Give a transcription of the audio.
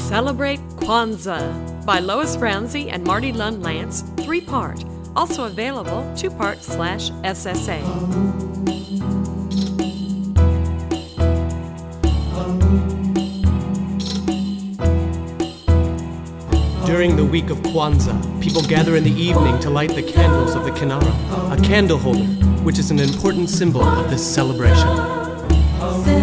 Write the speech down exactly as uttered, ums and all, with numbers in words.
Celebrate Kwanzaa by Lois Brownsie and Marty Lund Lance, three-part. Also available, two-part slash S S A. During the week of Kwanzaa, people gather in the evening to light the candles of the Kinara, a candle holder, which is an important symbol of this celebration.